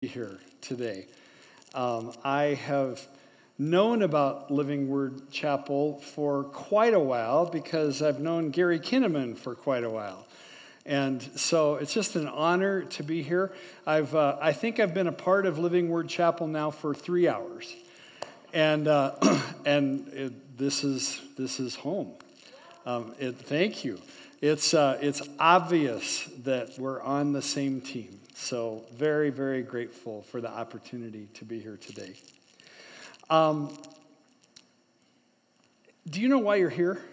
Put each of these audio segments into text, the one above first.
Here today. I have known about Living Word Chapel for quite a while because I've known Gary Kinnaman for quite a while. And so it's just an honor to be here. I think I've been a part of Living Word Chapel now for 3 hours. And this is home. Thank you. It's obvious that we're on the same team. So very, very grateful for the opportunity to be here today. Do you know why you're here?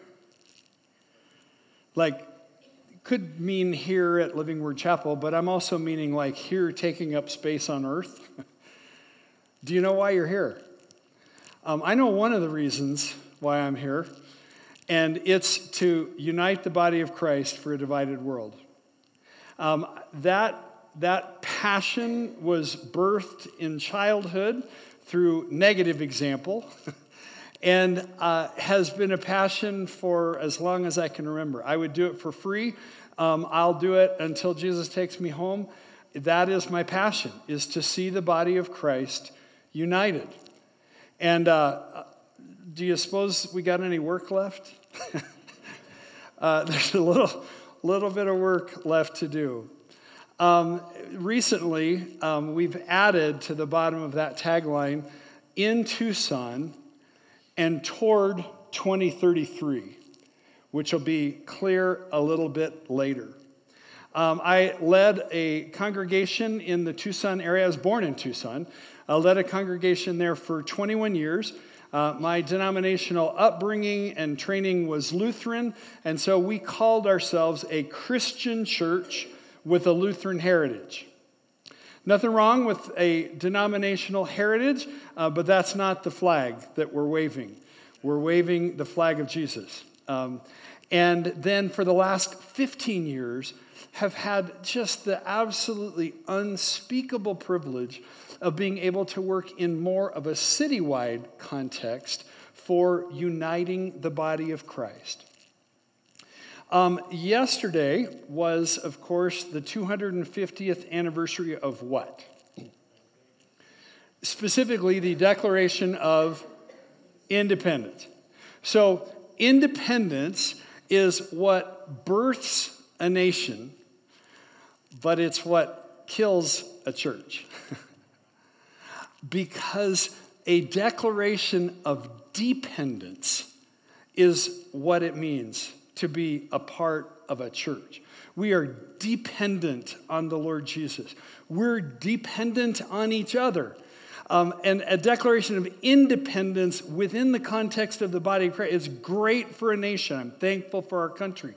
Like, could mean here at Living Word Chapel, but I'm also meaning like here taking up space on earth. Do you know why you're here? I know one of the reasons why I'm here, and it's to unite the body of Christ for a divided world. That passion was birthed in childhood through negative example and has been a passion for as long as I can remember. I would do it for free. I'll do it until Jesus takes me home. That is my passion, is to see the body of Christ united. And do you suppose we got any work left? There's a little bit of work left to do. Recently, we've added to the bottom of that tagline, in Tucson and toward 2033, which will be clear a little bit later. I led a congregation in the Tucson area. I was born in Tucson. I led a congregation there for 21 years. My denominational upbringing and training was Lutheran, and so we called ourselves a Christian church with a Lutheran heritage. Nothing wrong with a denominational heritage, but that's not the flag that we're waving. We're waving the flag of Jesus. And then for the last 15 years, have had just the absolutely unspeakable privilege of being able to work in more of a citywide context for uniting the body of Christ. Yesterday was, of course, the 250th anniversary of what? Specifically, the Declaration of Independence. So, independence is what births a nation, but it's what kills a church. Because a declaration of dependence is what it means to be a part of a church. We are dependent on the Lord Jesus. We're dependent on each other. And a declaration of independence within the context of the body of Christ is great for a nation. I'm thankful for our country.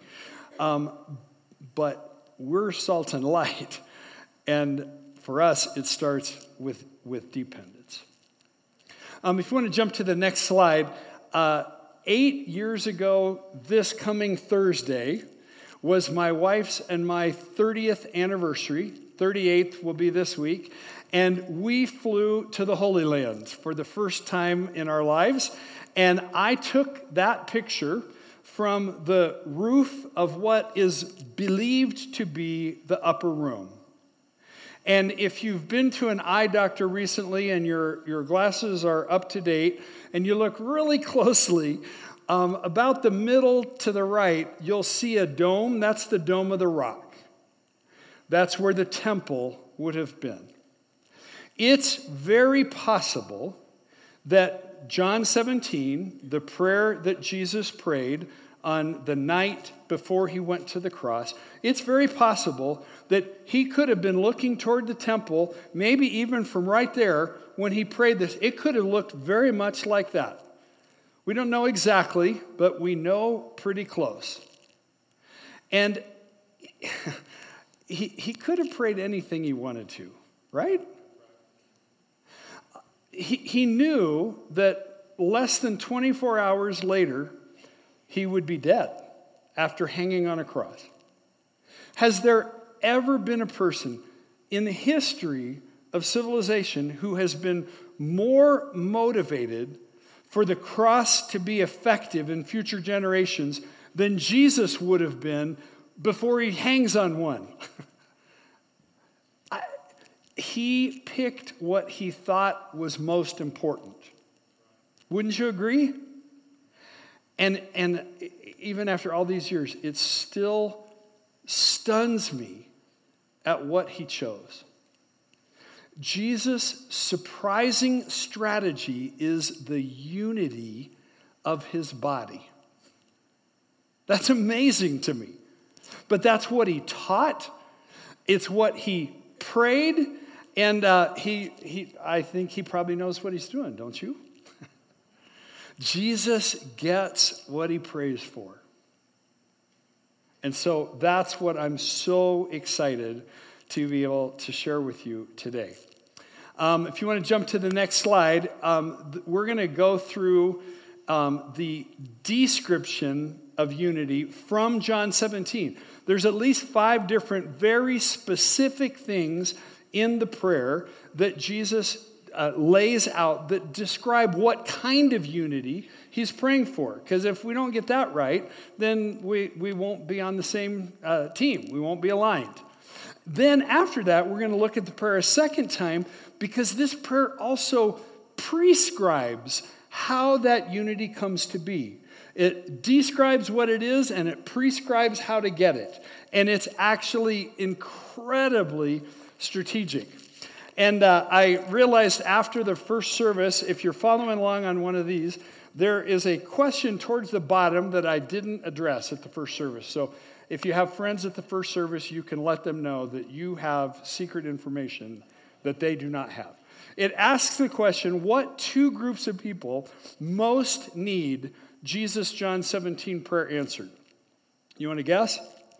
But we're salt and light. And for us, it starts with dependence. If you want to jump to the next slide, 8 years ago, this coming Thursday, was my wife's and my 30th anniversary. 38th will be this week. And we flew to the Holy Land for the first time in our lives. And I took that picture from the roof of what is believed to be the upper room. And if you've been to an eye doctor recently and your glasses are up to date, and you look really closely, about the middle to the right, you'll see a dome. That's the Dome of the Rock. That's where the temple would have been. It's very possible that John 17, the prayer that Jesus prayed on the night before he went to the cross, it's very possible that he could have been looking toward the temple, maybe even from right there when he prayed this. It could have looked very much like that. We don't know exactly, but we know pretty close. And he could have prayed anything he wanted to, right? He knew that less than 24 hours later, he would be dead after hanging on a cross. Has there ever been a person in the history of civilization who has been more motivated for the cross to be effective in future generations than Jesus would have been before he hangs on one? he picked what he thought was most important. Wouldn't you agree? And even after all these years, it still stuns me at what he chose. Jesus' surprising strategy is the unity of his body. That's amazing to me. But that's what he taught. It's what he prayed. And I think he probably knows what he's doing, don't you? Jesus gets what he prays for. And so that's what I'm so excited to be able to share with you today. If you want to jump to the next slide, we're going to go through the description of unity from John 17. There's at least 5 different very specific things in the prayer that Jesus lays out that describe what kind of unity he's praying for. Because if we don't get that right, then we won't be on the same team. We won't be aligned. Then after that, we're going to look at the prayer a second time because this prayer also prescribes how that unity comes to be. It describes what it is and it prescribes how to get it. And it's actually incredibly strategic. And I realized after the first service, if you're following along on one of these, there is a question towards the bottom that I didn't address at the first service. So if you have friends at the first service, you can let them know that you have secret information that they do not have. It asks the question, what 2 groups of people most need Jesus' John 17 prayer answered? You want to guess?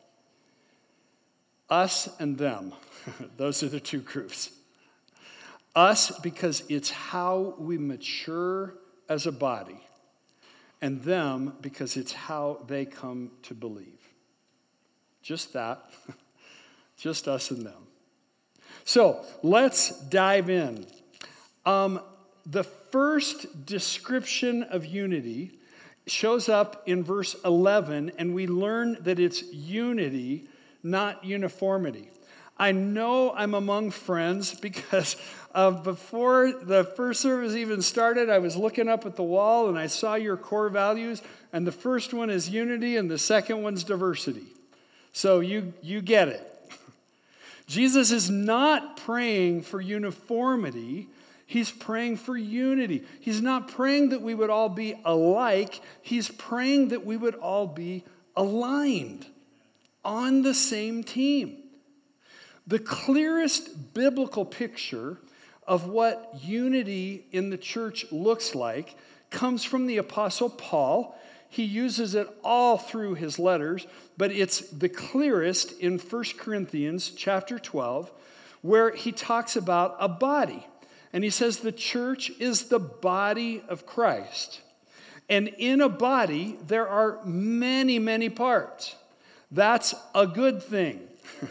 Us and them. Those are the 2 groups. Us, because it's how we mature as a body. And them, because it's how they come to believe. Just that. Just us and them. So, let's dive in. The first description of unity shows up in verse 11, and we learn that it's unity, not uniformity. I know I'm among friends because before the first service even started, I was looking up at the wall and I saw your core values, and the first one is unity and the second one's diversity. So you get it. Jesus is not praying for uniformity. He's praying for unity. He's not praying that we would all be alike. He's praying that we would all be aligned on the same team. The clearest biblical picture of what unity in the church looks like comes from the Apostle Paul. He uses it all through his letters, but it's the clearest in 1 Corinthians chapter 12, where he talks about a body. And he says the church is the body of Christ. And in a body, there are many, many parts. That's a good thing.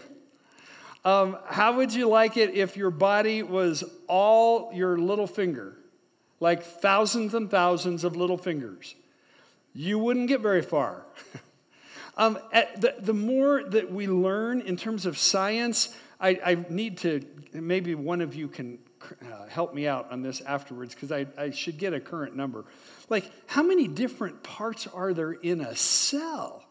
How would you like it if your body was all your little finger? Like thousands and thousands of little fingers. You wouldn't get very far. The more that we learn in terms of science, I need to, maybe one of you can help me out on this afterwards because I should get a current number. Like, how many different parts are there in a cell?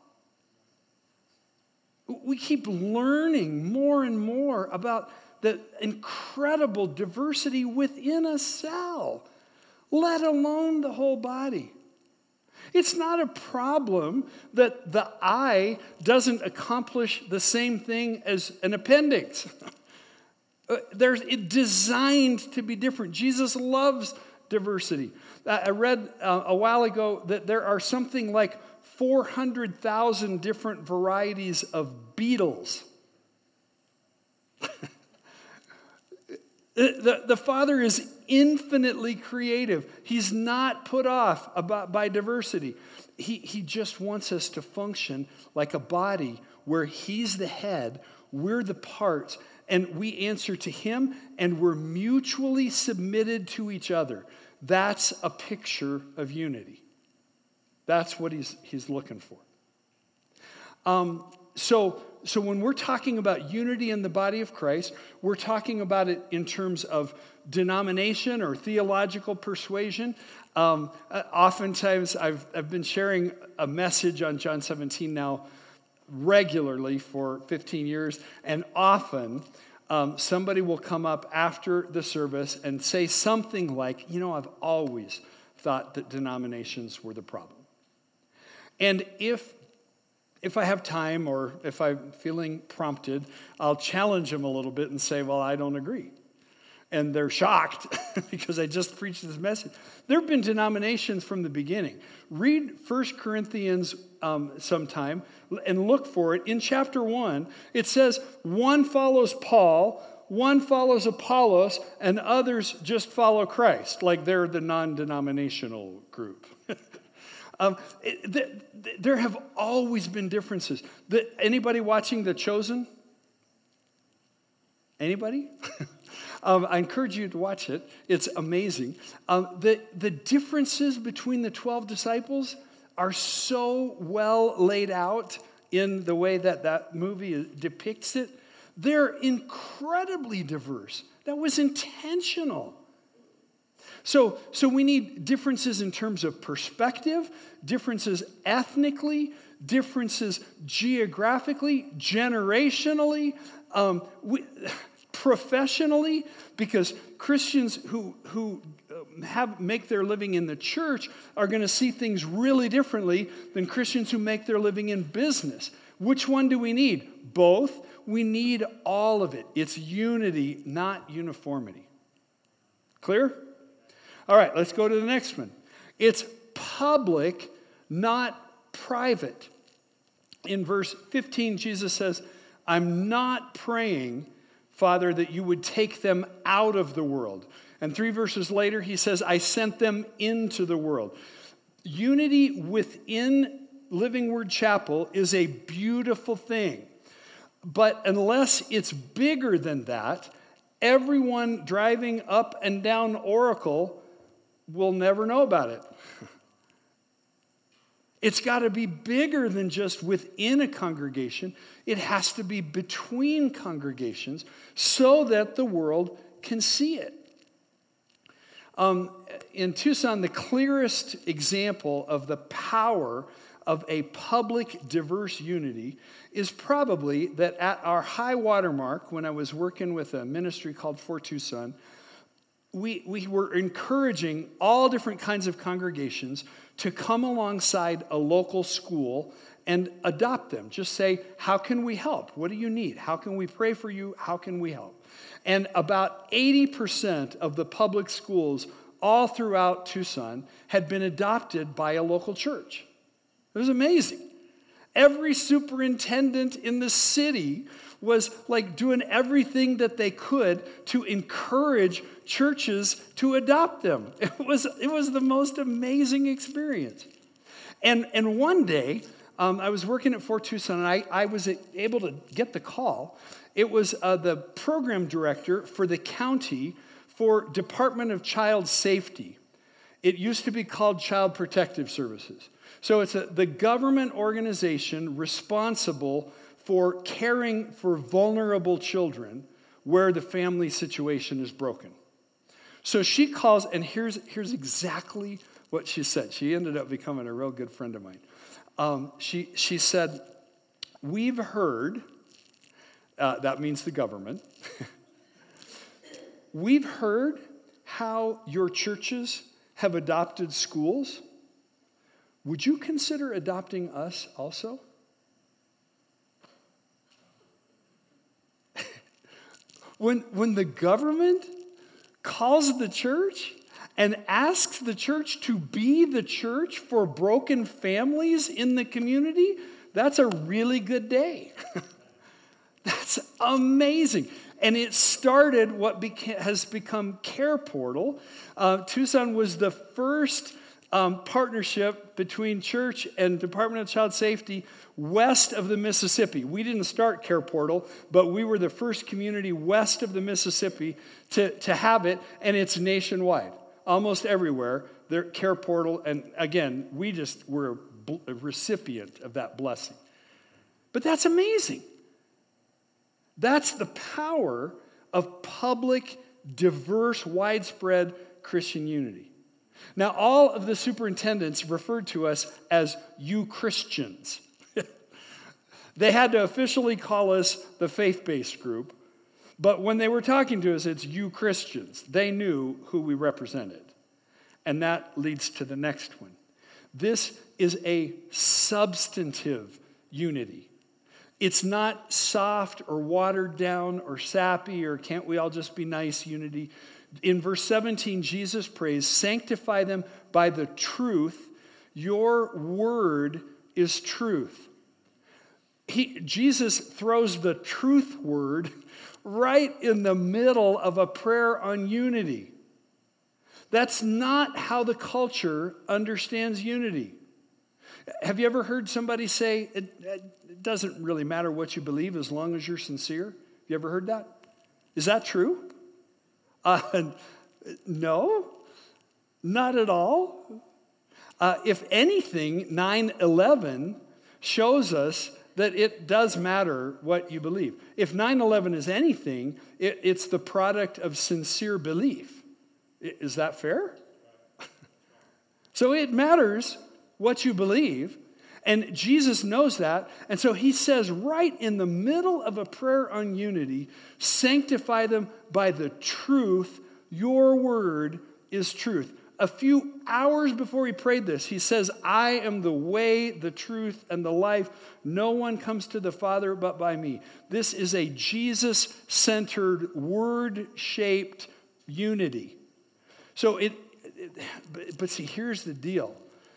We keep learning more and more about the incredible diversity within a cell, let alone the whole body. It's not a problem that the eye doesn't accomplish the same thing as an appendix. It's designed to be different. Jesus loves diversity. I read a while ago that there are something like 400,000 different varieties of beetles. The Father is infinitely creative. He's not put off by diversity. He just wants us to function like a body where He's the head, we're the parts, and we answer to Him, and we're mutually submitted to each other. That's a picture of unity. That's what he's looking for. So when we're talking about unity in the body of Christ, we're talking about it in terms of denomination or theological persuasion. Oftentimes, I've been sharing a message on John 17 now regularly for 15 years, and often somebody will come up after the service and say something like, I've always thought that denominations were the problem. And if I have time or if I'm feeling prompted, I'll challenge them a little bit and say, well, I don't agree. And they're shocked because I just preached this message. There have been denominations from the beginning. Read 1 Corinthians sometime and look for it. In chapter 1, it says, one follows Paul, one follows Apollos, and others just follow Christ, like they're the non-denominational group. There have always been differences. Anybody watching The Chosen? Anybody? I encourage you to watch it. It's amazing. The differences between the 12 disciples are so well laid out in the way that movie depicts it. They're incredibly diverse. That was intentional. So we need differences in terms of perspective, differences ethnically, differences geographically, generationally, professionally, because Christians who make their living in the church are going to see things really differently than Christians who make their living in business. Which one do we need? Both. We need all of it. It's unity, not uniformity. Clear? All right, let's go to the next one. It's public, not private. In verse 15, Jesus says, I'm not praying, Father, that you would take them out of the world. And 3 verses later, he says, I sent them into the world. Unity within Living Word Chapel is a beautiful thing. But unless it's bigger than that, everyone driving up and down Oracle will never know about it. It's got to be bigger than just within a congregation. It has to be between congregations so that the world can see it. In Tucson, the clearest example of the power of a public, diverse unity is probably that at our high water mark, when I was working with a ministry called For Tucson, we were encouraging all different kinds of congregations to come alongside a local school and adopt them. Just say, how can we help? What do you need? How can we pray for you? How can we help? And about 80% of the public schools all throughout Tucson had been adopted by a local church. It was amazing. Every superintendent in the city was like doing everything that they could to encourage churches to adopt them. It was the most amazing experience. And one day, I was working at Fort Tucson, and I was able to get the call. It was the program director for the county for Department of Child Safety. It used to be called Child Protective Services. So it's the government organization responsible for caring for vulnerable children where the family situation is broken. So she calls, and here's exactly what she said. She ended up becoming a real good friend of mine. She said, we've heard, that means the government, we've heard how your churches have adopted schools. Would you consider adopting us also? When the government calls the church and asks the church to be the church for broken families in the community, that's a really good day. That's amazing. And it started what has become Care Portal. Tucson was the first partnership between church and Department of Child Safety west of the Mississippi. We didn't start Care Portal, but we were the first community west of the Mississippi to have it, and it's nationwide. Almost everywhere, there Care Portal, and again, we just were a recipient of that blessing. But that's amazing. That's the power of public, diverse, widespread Christian unity. Now, all of the superintendents referred to us as you Christians. They had to officially call us the faith-based group, but when they were talking to us, it's you Christians. They knew who we represented. And that leads to the next one. This is a substantive unity. It's not soft or watered down or sappy or can't we all just be nice unity. In verse 17, Jesus prays, sanctify them by the truth. Your word is truth. Jesus throws the truth word right in the middle of a prayer on unity. That's not how the culture understands unity. Have you ever heard somebody say, it doesn't really matter what you believe as long as you're sincere? You ever heard that? Is that true? No, not at all. If anything, 9/11 shows us that it does matter what you believe. If 9/11 is anything, it's the product of sincere belief. Is that fair? So it matters what you believe, and Jesus knows that, and so he says right in the middle of a prayer on unity, sanctify them by the truth, your word is truth. A few hours before he prayed this, he says, I am the way, the truth, and the life. No one comes to the Father but by me. This is a Jesus-centered, word-shaped unity. So but see, here's the deal.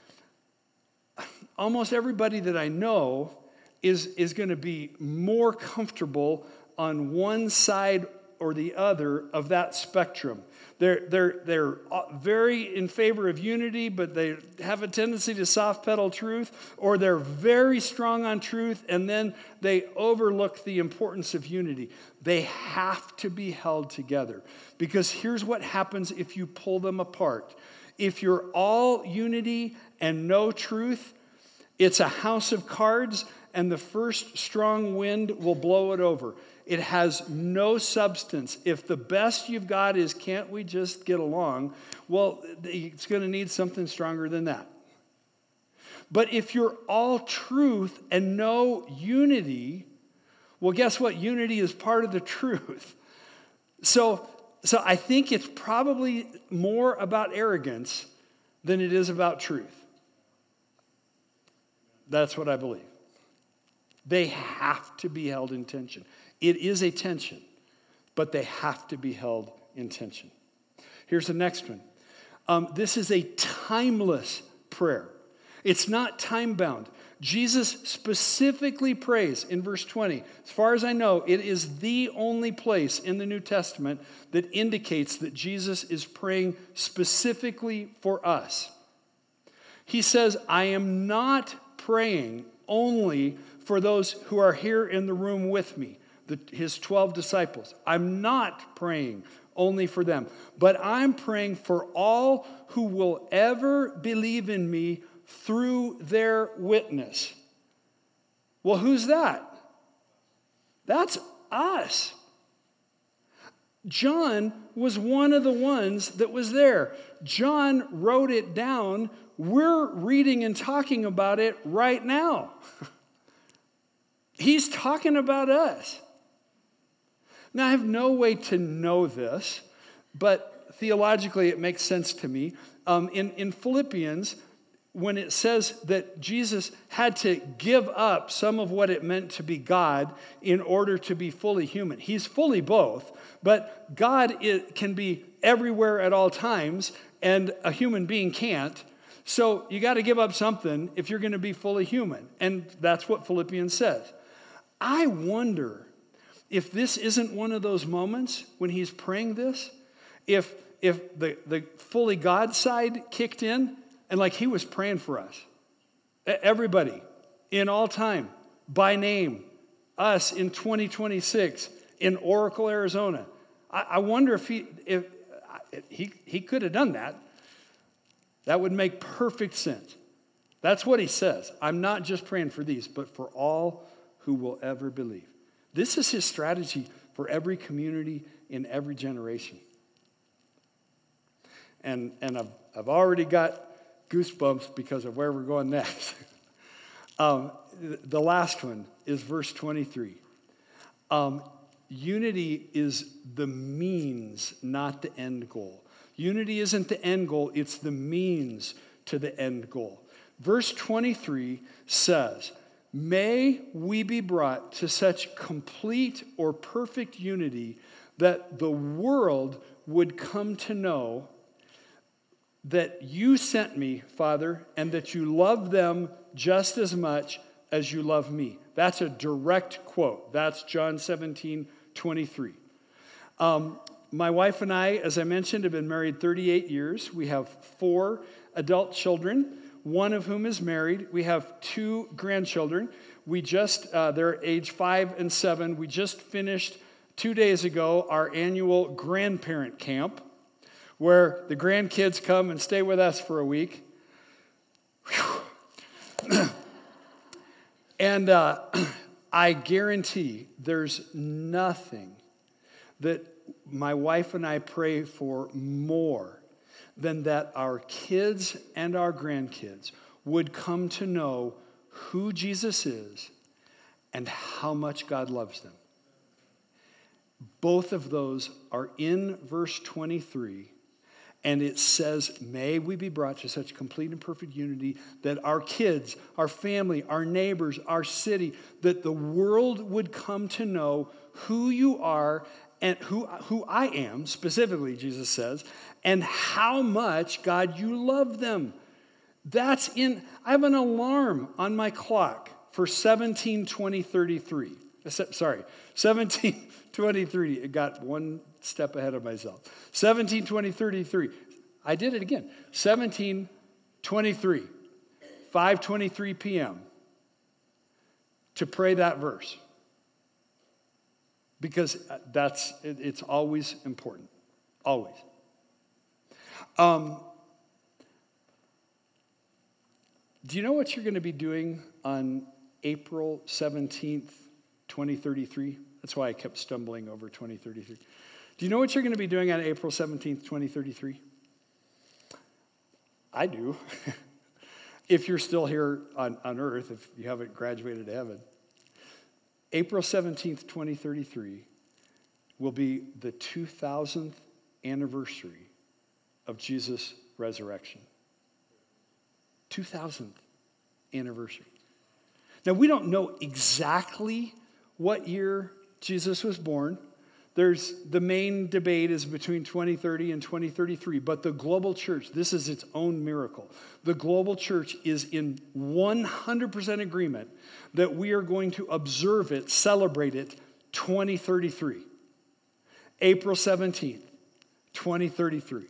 Almost everybody that I know is going to be more comfortable on one side or the other of that spectrum. They're very in favor of unity, but they have a tendency to soft pedal truth, or they're very strong on truth, and then they overlook the importance of unity. They have to be held together, because here's what happens if you pull them apart. If you're all unity and no truth, it's a house of cards, and the first strong wind will blow it over. It has no substance. If the best you've got is, can't we just get along? Well, it's going to need something stronger than that. But if you're all truth and no unity, well, guess what? Unity is part of the truth. So I think it's probably more about arrogance than it is about truth. That's what I believe. They have to be held in tension. It is a tension, but they have to be held in tension. Here's the next one. This is a timeless prayer. It's not time-bound. Jesus specifically prays in verse 20. As far as I know, it is the only place in the New Testament that indicates that Jesus is praying specifically for us. He says, I am not praying only for those who are here in the room with me, his 12 disciples. I'm not praying only for them, but I'm praying for all who will ever believe in me through their witness. Well, who's that? That's us. John was one of the ones that was there. John wrote it down. We're reading and talking about it right now. He's talking about us. Now, I have no way to know this, but theologically it makes sense to me. In Philippians, when it says that Jesus had to give up some of what it meant to be God in order to be fully human. He's fully both, but God can be everywhere at all times, and a human being can't. So you got to give up something if you're going to be fully human. And that's what Philippians says. I wonder if this isn't one of those moments when he's praying this, if the fully God side kicked in, and like he was praying for us. Everybody, in all time, by name, us in 2026, in Oracle, Arizona. I wonder if he could have done that. That would make perfect sense. That's what he says. I'm not just praying for these, but for all who will ever believe. This is his strategy for every community in every generation. And I've already got goosebumps because of where we're going next. The last one is verse 23. Unity is the means, not the end goal. Unity isn't the end goal, it's the means to the end goal. Verse 23 says, may we be brought to such complete or perfect unity that the world would come to know that you sent me, Father, and that you love them just as much as you love me. That's a direct quote. That's John 17:23. My wife and I, as I mentioned, have been married 38 years. We have 4 adult children, one of whom is married. We have 2 grandchildren. They're age 5 and 7. We just finished 2 days ago our annual grandparent camp, where the grandkids come and stay with us for a week. And I guarantee there's nothing that my wife and I pray for more than that our kids and our grandkids would come to know who Jesus is and how much God loves them. Both of those are in verse 23. And it says, may we be brought to such complete and perfect unity that our kids, our family, our neighbors, our city, that the world would come to know who you are and who I am, specifically, Jesus says, and how much, God, you love them. I have an alarm on my clock for 17:20:33. Sorry, 17:23. It got one step ahead of myself. 17:20:33. I did it again. 17:23. 5:23 p.m. to pray that verse. Because it's always important. Always. Do you know what you're going to be doing on April 17th, 2033? That's why I kept stumbling over 2033. Do you know what you're going to be doing on April 17th, 2033? I do. If you're still here on earth, if you haven't graduated to heaven. April 17th, 2033 will be the 2000th anniversary of Jesus' resurrection. 2000th anniversary. Now, we don't know exactly what year Jesus was born. The main debate is between 2030 and 2033, but the global church, this is its own miracle. The global church is in 100% agreement that we are going to observe it, celebrate it, 2033. April 17th, 2033.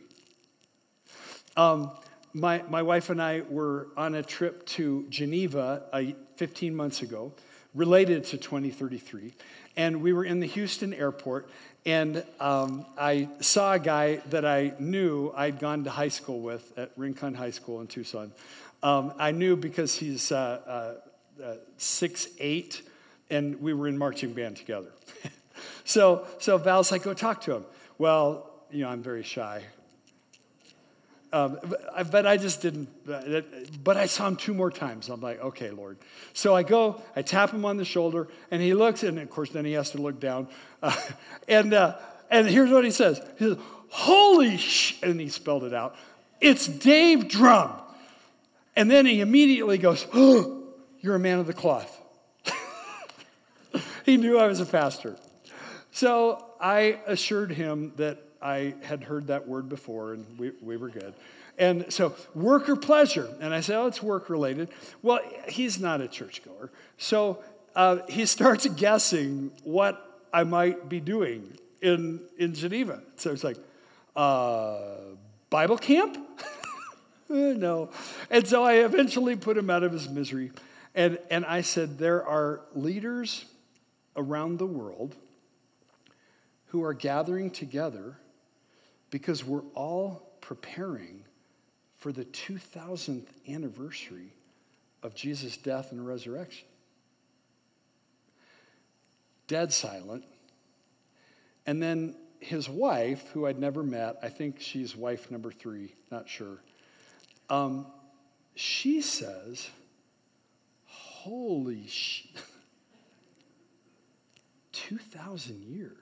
My wife and I were on a trip to Geneva 15 months ago, related to 2033. And we were in the Houston airport, and I saw a guy that I knew I'd gone to high school with at Rincon High School in Tucson. I knew because he's 6'8", and we were in marching band together. So Val's like, go talk to him. Well, I'm very shy. But I just didn't, but I saw him 2 more times. I'm like, okay, Lord. So I go, I tap him on the shoulder, and he looks, and of course, then he has to look down. And here's what he says. He says, holy sh, and he spelled it out. It's Dave Drum. And then he immediately goes, oh, you're a man of the cloth. He knew I was a pastor. So I assured him that I had heard that word before, and we were good. And so, work or pleasure? And I said, oh, it's work-related. Well, he's not a churchgoer. So he starts guessing what I might be doing in Geneva. So it's like, Bible camp? No. And so I eventually put him out of his misery. And I said, there are leaders around the world who are gathering together because we're all preparing for the 2000th anniversary of Jesus' death and resurrection. dead silent. And then his wife, who I'd never met, I think she's wife number 3, not sure, she says, holy 2,000 years.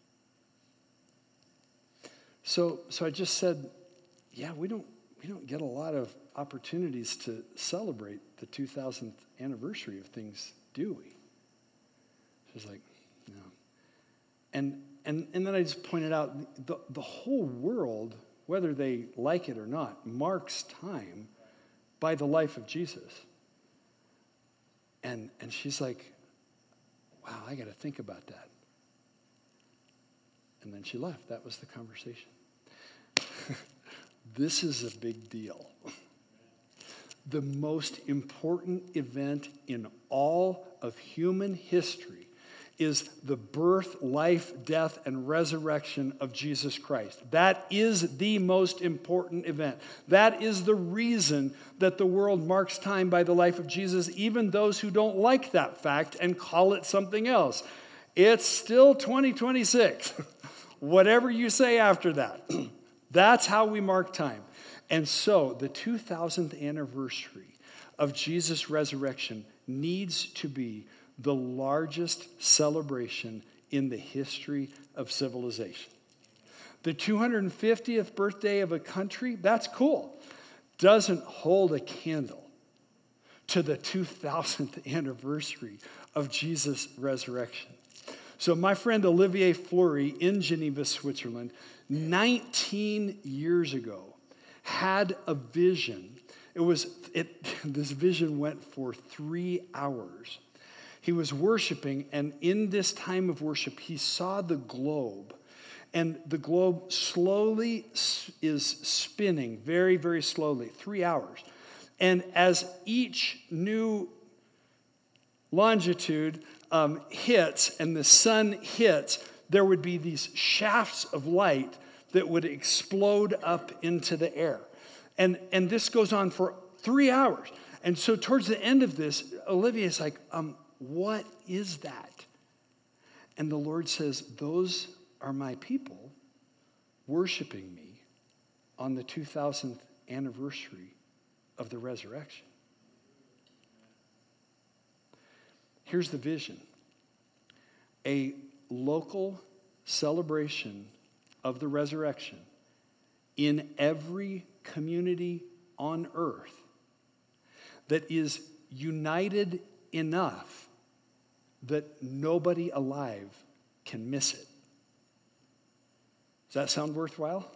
So I just said, yeah, we don't get a lot of opportunities to celebrate the 2000th anniversary of things, do we? She's like, no. And then I just pointed out the whole world, whether they like it or not, marks time by the life of Jesus. And she's like, wow, I got to think about that. And then she left. That was the conversation. This is a big deal. The most important event in all of human history is the birth, life, death, and resurrection of Jesus Christ. That is the most important event. That is the reason that the world marks time by the life of Jesus, even those who don't like that fact and call it something else. It's still 2026. Whatever you say after that. That's how we mark time. And so the 2000th anniversary of Jesus' resurrection needs to be the largest celebration in the history of civilization. The 250th birthday of a country, that's cool, doesn't hold a candle to the 2000th anniversary of Jesus' resurrection. So my friend Olivier Fleury in Geneva, Switzerland, 19 years ago, had a vision. This vision went for 3 hours. He was worshiping, and in this time of worship, he saw the globe. And the globe slowly is spinning, very, very slowly, 3 hours. And as each new longitude hits and the sun hits, there would be these shafts of light that would explode up into the air. And this goes on for 3 hours. And so towards the end of this, Olivier's like, what is that? And the Lord says, those are my people worshiping me on the 2000th anniversary of the resurrection. Here's the vision. A local celebration of the resurrection in every community on earth that is united enough that nobody alive can miss it. Does that sound worthwhile?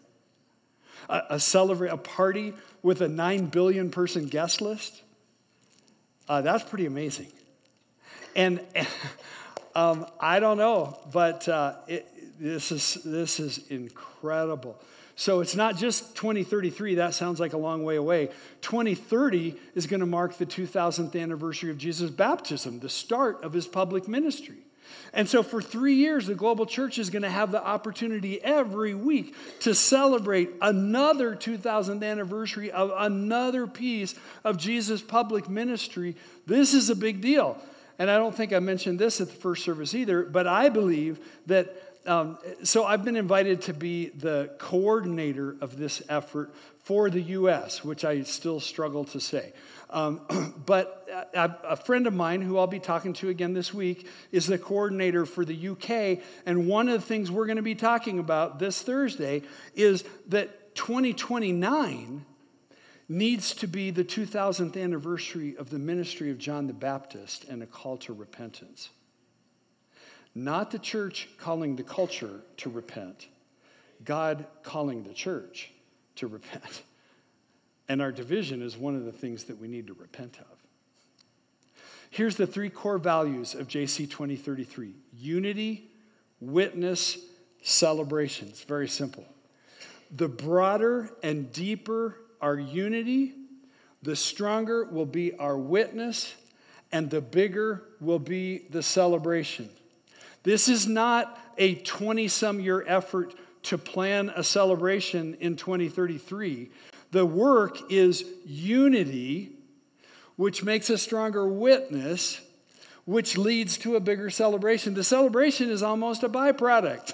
A party with a 9 billion person guest list? That's pretty amazing. And I don't know, but this is incredible. So it's not just 2033. That sounds like a long way away. 2030 is going to mark the 2000th anniversary of Jesus' baptism, the start of his public ministry. And so for 3 years, the global church is going to have the opportunity every week to celebrate another 2000th anniversary of another piece of Jesus' public ministry. This is a big deal. And I don't think I mentioned this at the first service either, but I believe that so I've been invited to be the coordinator of this effort for the U.S., which I still struggle to say. But a friend of mine who I'll be talking to again this week is the coordinator for the UK. And one of the things we're going to be talking about this Thursday is that 2029 needs to be the 2000th anniversary of the ministry of John the Baptist and a call to repentance. Not the church calling the culture to repent, God calling the church to repent. And our division is one of the things that we need to repent of. Here's the 3 core values of JC 2033. Unity, witness, celebration. It's very simple. The broader and deeper our unity, the stronger will be our witness, and the bigger will be the celebration. This is not a 20-some-year effort to plan a celebration in 2033. The work is unity, which makes a stronger witness, which leads to a bigger celebration. The celebration is almost a byproduct.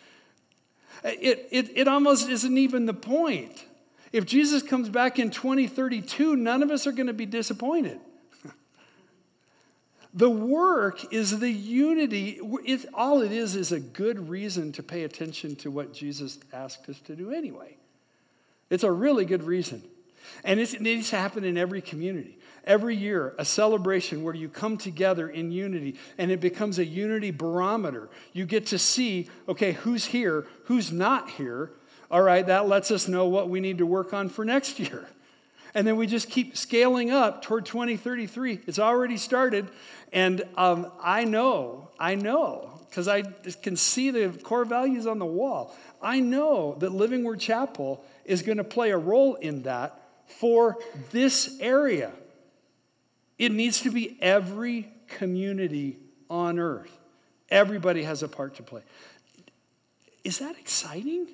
It almost isn't even the point. If Jesus comes back in 2032, none of us are going to be disappointed. The work is the unity. All it is a good reason to pay attention to what Jesus asked us to do anyway. It's a really good reason. And it needs to happen in every community. Every year, a celebration where you come together in unity, and it becomes a unity barometer. You get to see, okay, who's here, who's not here. All right, that lets us know what we need to work on for next year. And then we just keep scaling up toward 2033. It's already started. And I know, because I can see the core values on the wall. I know that Living Word Chapel is going to play a role in that for this area. It needs to be every community on earth. Everybody has a part to play. Is that exciting?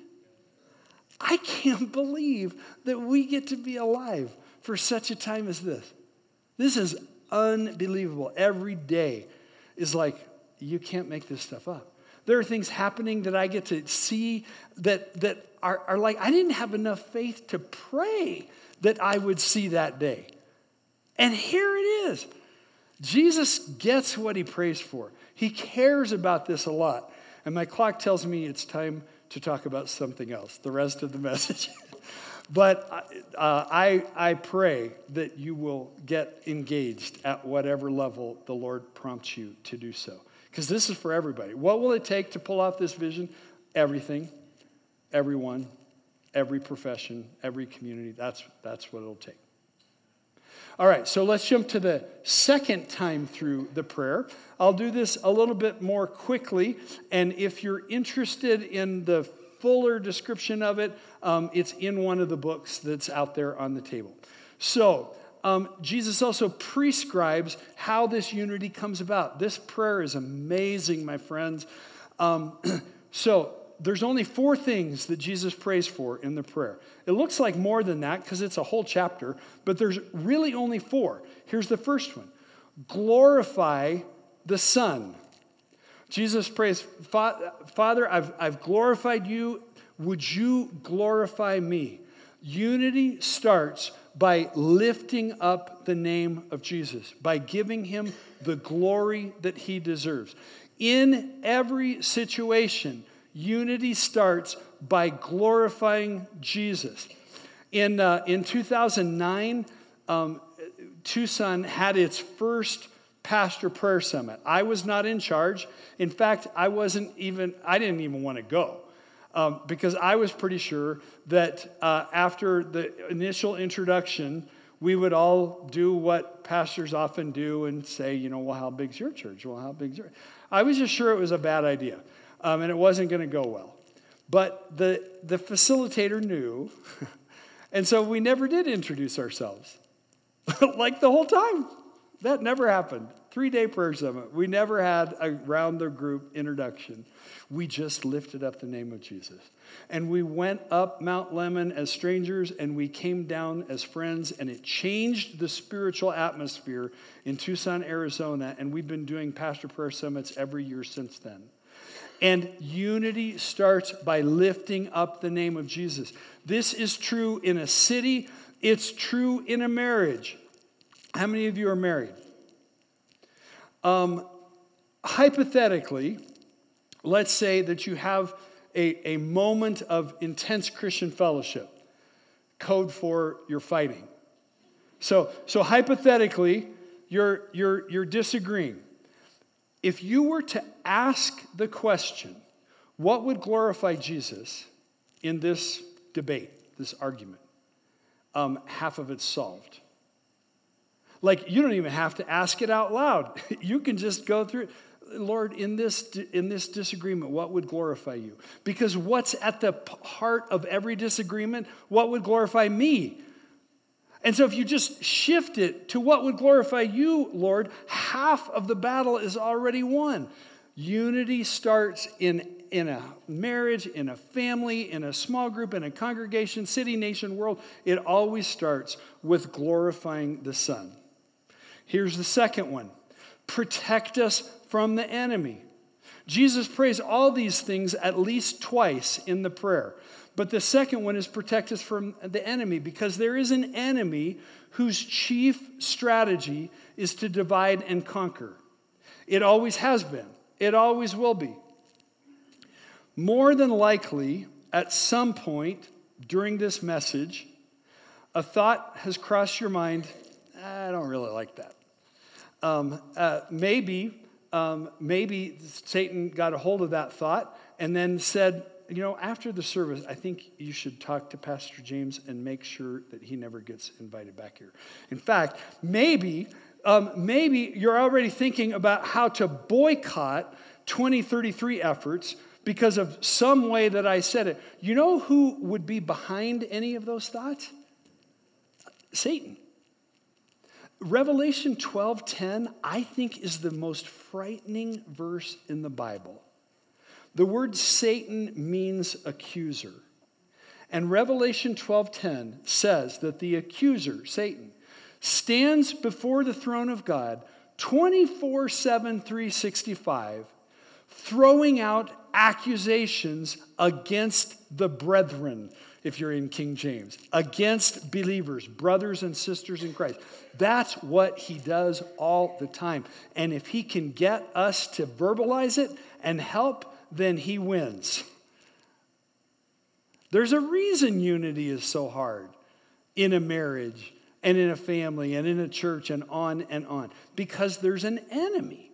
I can't believe that we get to be alive for such a time as this. This is unbelievable. Every day is like, you can't make this stuff up. There are things happening that I get to see that are like, I didn't have enough faith to pray that I would see that day. And here it is. Jesus gets what he prays for. He cares about this a lot. And my clock tells me it's time to talk about something else, the rest of the message. But I pray that you will get engaged at whatever level the Lord prompts you to do so. Because this is for everybody. What will it take to pull off this vision? Everything, everyone, every profession, every community. That's what it'll take. All right, so let's jump to the second time through the prayer. I'll do this a little bit more quickly, and if you're interested in the fuller description of it, it's in one of the books that's out there on the table. So, Jesus also prescribes how this unity comes about. This prayer is amazing, my friends. So, there's only 4 things that Jesus prays for in the prayer. It looks like more than that because it's a whole chapter, but there's really only 4. Here's the first one. Glorify the Son. Jesus prays, Father, I've glorified you. Would you glorify me? Unity starts by lifting up the name of Jesus, by giving him the glory that he deserves. In every situation, unity starts by glorifying Jesus. In 2009, Tucson had its first pastor prayer summit. I was not in charge. In fact, I didn't even want to go because I was pretty sure that after the initial introduction, we would all do what pastors often do and say, well, how big's your church? Well, how big's your... I was just sure it was a bad idea. And it wasn't going to go well. But the facilitator knew, and so we never did introduce ourselves. Like the whole time. That never happened. 3-day prayer summit. We never had a round-the-group introduction. We just lifted up the name of Jesus. And we went up Mount Lemmon as strangers, and we came down as friends, and it changed the spiritual atmosphere in Tucson, Arizona, and we've been doing pastor prayer summits every year since then. And unity starts by lifting up the name of Jesus. This is true in a city. It's true in a marriage. How many of you are married? Hypothetically, let's say that you have a moment of intense Christian fellowship. Code for you're fighting. So hypothetically, you're disagreeing. If you were to ask the question, what would glorify Jesus in this debate, this argument? Half of it's solved. Like, you don't even have to ask it out loud. You can just go through it. Lord, in this disagreement, what would glorify you? Because what's at the heart of every disagreement? What would glorify me? And so if you just shift it to what would glorify you, Lord, half of the battle is already won. Unity starts in a marriage, in a family, in a small group, in a congregation, city, nation, world. It always starts with glorifying the Son. Here's the second one. protect us from the enemy. Jesus prays all these things at least twice in the prayer. But the second one is protect us from the enemy, because there is an enemy whose chief strategy is to divide and conquer. It always has been. It always will be. More than likely, at some point during this message, a thought has crossed your mind, I don't really like that. Maybe Satan got a hold of that thought and then said, after the service, I think you should talk to Pastor James and make sure that he never gets invited back here. In fact, maybe you're already thinking about how to boycott 2033 efforts because of some way that I said it. You know who would be behind any of those thoughts? Satan. Revelation 12:10, I think, is the most frightening verse in the Bible. The word Satan means accuser. And Revelation 12:10 says that the accuser, Satan, stands before the throne of God 24/7, 365, throwing out accusations against the brethren, if you're in King James, against believers, brothers and sisters in Christ. That's what he does all the time. And if he can get us to verbalize it and help, then he wins. There's a reason unity is so hard in a marriage and in a family and in a church and on, because there's an enemy.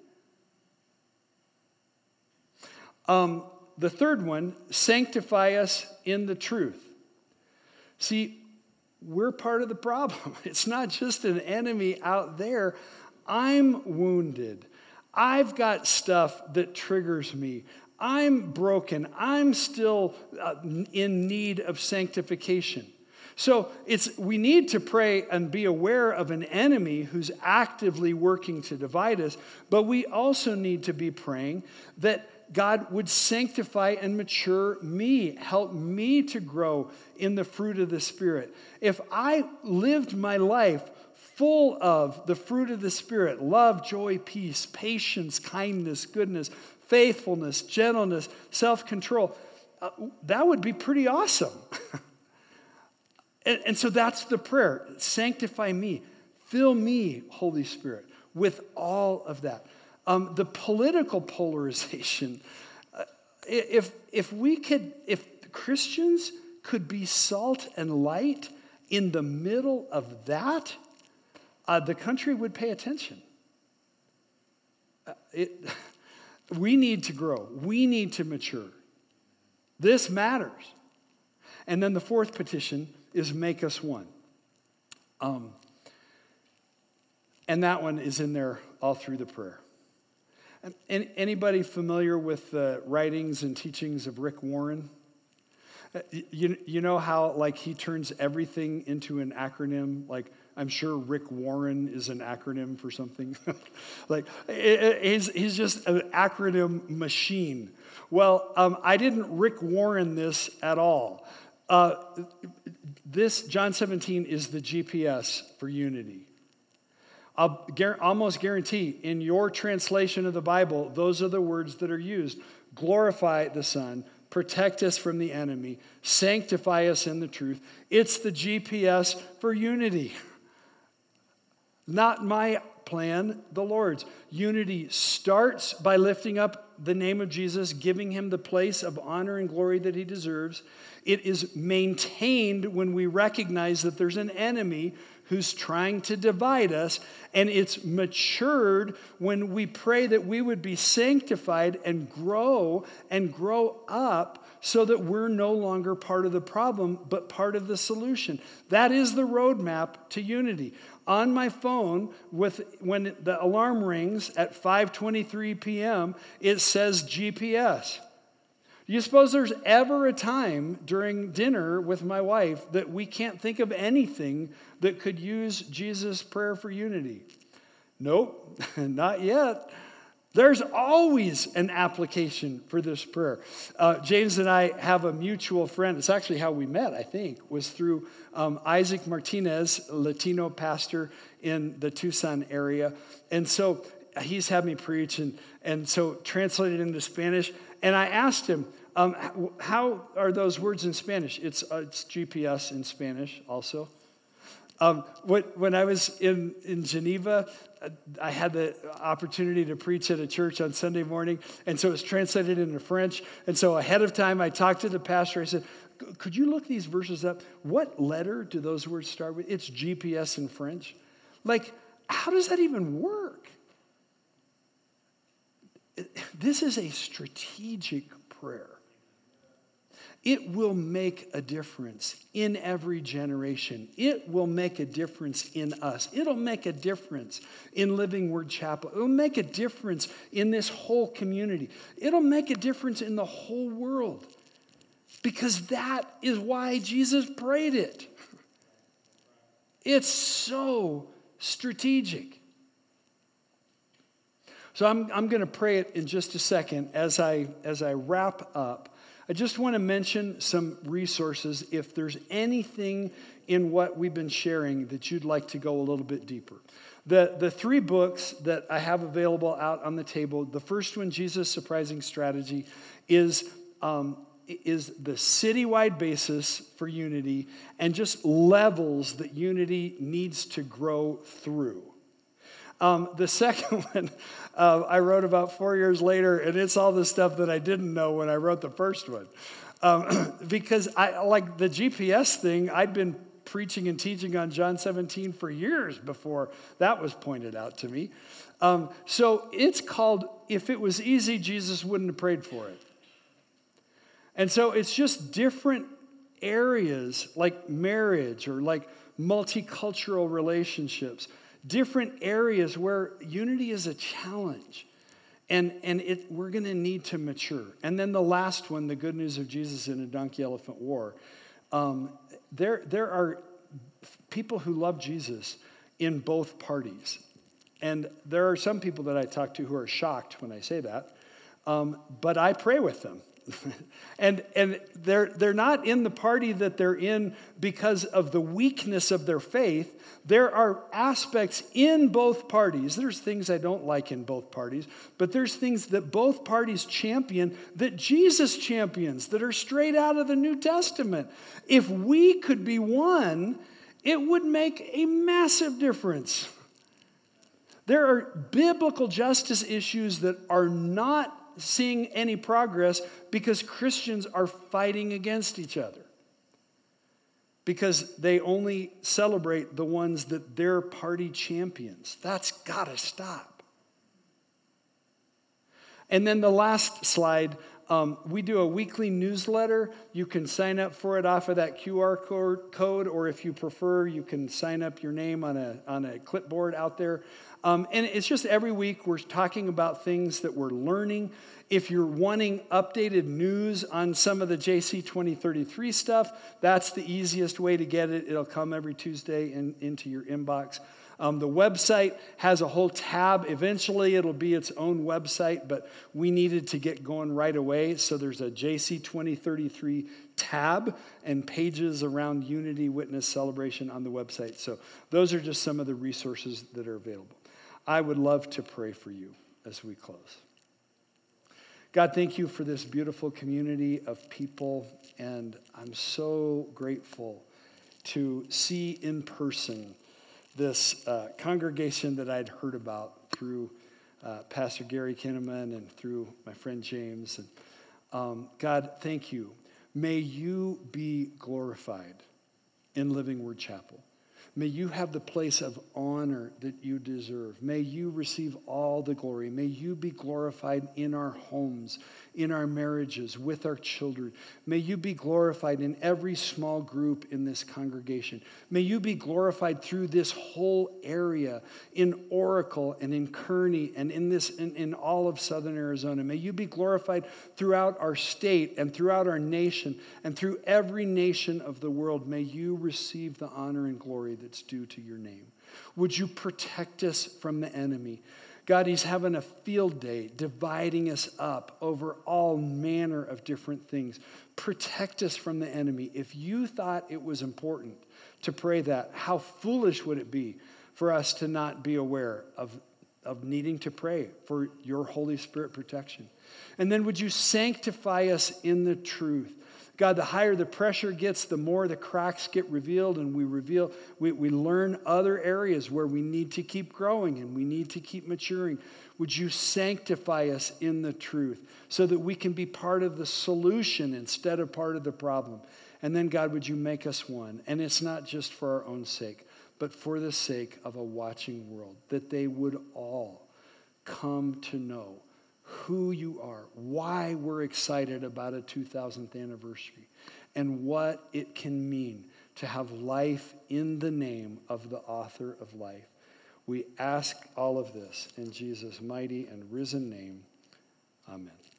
The third one, sanctify us in the truth. See, we're part of the problem. It's not just an enemy out there. I'm wounded. I've got stuff that triggers me. I'm broken. I'm still in need of sanctification. So we need to pray and be aware of an enemy who's actively working to divide us, but we also need to be praying that God would sanctify and mature me, help me to grow in the fruit of the Spirit. If I lived my life full of the fruit of the Spirit, love, joy, peace, patience, kindness, goodness, faithfulness, gentleness, self-control, that would be pretty awesome. And so that's the prayer. Sanctify me. Fill me, Holy Spirit, with all of that. The political polarization, if Christians could be salt and light in the middle of that, the country would pay attention. We need to grow. We need to mature. This matters. And then the fourth petition is make us one. And that one is in there all through the prayer. Anybody familiar with the writings and teachings of Rick Warren? You know how he turns everything into an acronym? I'm sure Rick Warren is an acronym for something. He's just an acronym machine. Well, I didn't Rick Warren this at all. This, John 17, is the GPS for unity. I'll almost guarantee in your translation of the Bible, those are the words that are used. Glorify the Son, protect us from the enemy, sanctify us in the truth. It's the GPS for unity. Not my plan, the Lord's. Unity starts by lifting up the name of Jesus, giving him the place of honor and glory that he deserves. It is maintained when we recognize that there's an enemy who's trying to divide us, and it's matured when we pray that we would be sanctified and grow up so that we're no longer part of the problem, but part of the solution. That is the roadmap to unity. On my phone, when the alarm rings at 5:23 p.m., it says GPS. Do you suppose there's ever a time during dinner with my wife that we can't think of anything that could use Jesus' prayer for unity? Nope, not yet. There's always an application for this prayer. James and I have a mutual friend. It's actually how we met, I think, was through Isaac Martinez, Latino pastor in the Tucson area. And so he's had me preach, and so translated into Spanish. And I asked him, how are those words in Spanish? It's GPS in Spanish also. When I was in Geneva, I had the opportunity to preach at a church on Sunday morning, and so it was translated into French. And so ahead of time, I talked to the pastor. I said, could you look these verses up? What letter do those words start with? It's GPS in French. Like, how does that even work? This is a strategic prayer. It will make a difference in every generation. It will make a difference in us. It'll make a difference in Living Word Chapel. It'll make a difference in this whole community. It'll make a difference in the whole world, because that is why Jesus prayed it. It's so strategic. So I'm going to pray it in just a second. As I wrap up, I just want to mention some resources if there's anything in what we've been sharing that you'd like to go a little bit deeper. The 3 books that I have available out on the table, the first one, Jesus' Surprising Strategy, is the citywide basis for unity and just levels that unity needs to grow through. The second one I wrote about 4 years later, and it's all the stuff that I didn't know when I wrote the first one. Because I like the GPS thing, I'd been preaching and teaching on John 17 for years before that was pointed out to me. So it's called, If It Was Easy, Jesus Wouldn't Have Prayed For It. And so it's just different areas like marriage or like multicultural relationships, different areas where unity is a challenge, and we're going to need to mature. And then the last one, the good news of Jesus in a donkey elephant war. There are people who love Jesus in both parties, and there are some people that I talk to who are shocked when I say that, but I pray with them. and they're not in the party that they're in because of the weakness of their faith. There are aspects in both parties. There's things I don't like in both parties, but there's things that both parties champion that Jesus champions that are straight out of the New Testament. If we could be one, it would make a massive difference. There are biblical justice issues that are not seeing any progress because Christians are fighting against each other, because they only celebrate the ones that their party champions. That's got to stop. And then the last slide, we do a weekly newsletter. You can sign up for it off of that QR code, or if you prefer, you can sign up your name on a clipboard out there. And it's just every week we're talking about things that we're learning. If you're wanting updated news on some of the JC 2033 stuff, that's the easiest way to get it. It'll come every Tuesday into your inbox. The website has a whole tab. Eventually, it'll be its own website, but we needed to get going right away. So there's a JC 2033 tab and pages around Unity Witness Celebration on the website. So those are just some of the resources that are available. I would love to pray for you as we close. God, thank you for this beautiful community of people, and I'm so grateful to see in person this congregation that I'd heard about through Pastor Gary Kinnaman and through my friend James. And God, thank you. May you be glorified in Living Word Chapel. May you have the place of honor that you deserve. May you receive all the glory. May you be glorified in our homes, in our marriages, with our children. May you be glorified in every small group in this congregation. May you be glorified through this whole area in Oracle and in Kearney and in all of Southern Arizona. May you be glorified throughout our state and throughout our nation and through every nation of the world. May you receive the honor and glory that's due to your name. Would you protect us from the enemy? God, he's having a field day, dividing us up over all manner of different things. Protect us from the enemy. If you thought it was important to pray that, how foolish would it be for us to not be aware of of needing to pray for your Holy Spirit protection. And then would you sanctify us in the truth? God, the higher the pressure gets, the more the cracks get revealed, and we learn other areas where we need to keep growing and we need to keep maturing. Would you sanctify us in the truth so that we can be part of the solution instead of part of the problem? And then, God, would you make us one? And it's not just for our own sake, but for the sake of a watching world, that they would all come to know who you are, why we're excited about a 2000th anniversary, and what it can mean to have life in the name of the author of life. We ask all of this in Jesus' mighty and risen name. Amen.